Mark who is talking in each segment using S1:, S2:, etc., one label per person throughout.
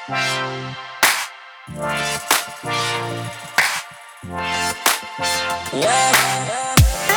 S1: Yeah.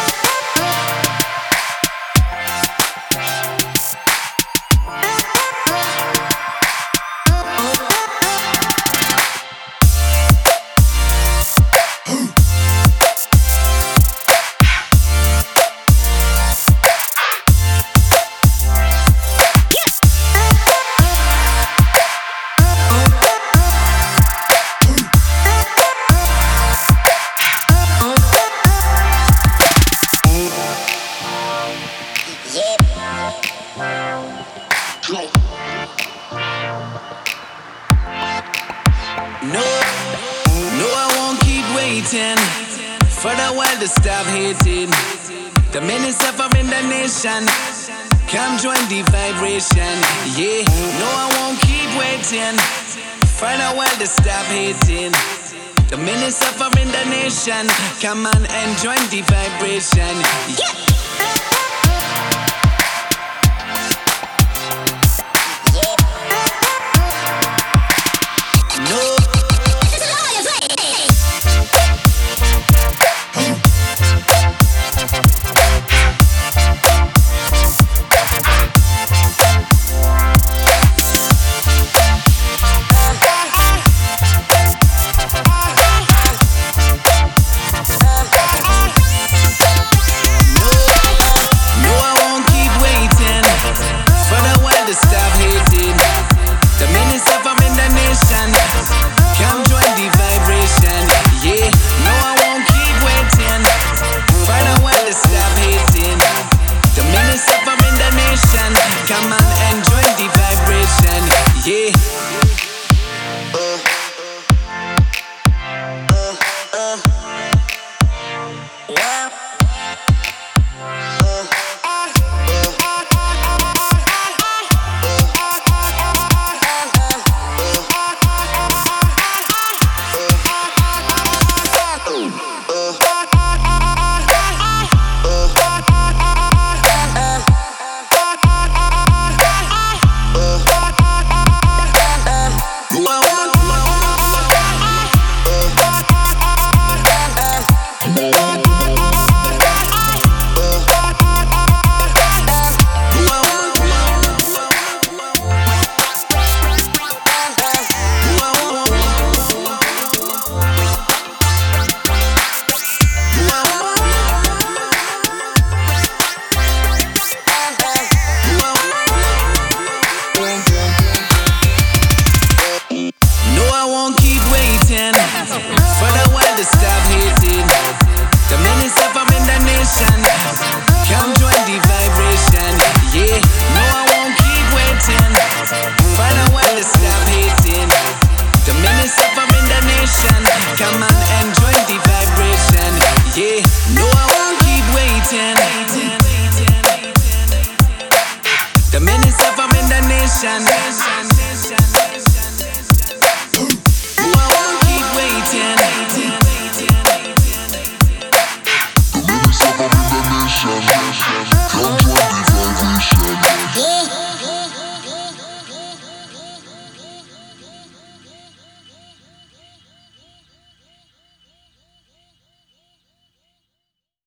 S1: No, no, I won't keep waiting for the world to stop hating. The many suffering the nation, come join the vibration. Yeah, no, I won't keep waiting for the world to stop hating. The many suffering the nation, come on and join the vibration. Yeah.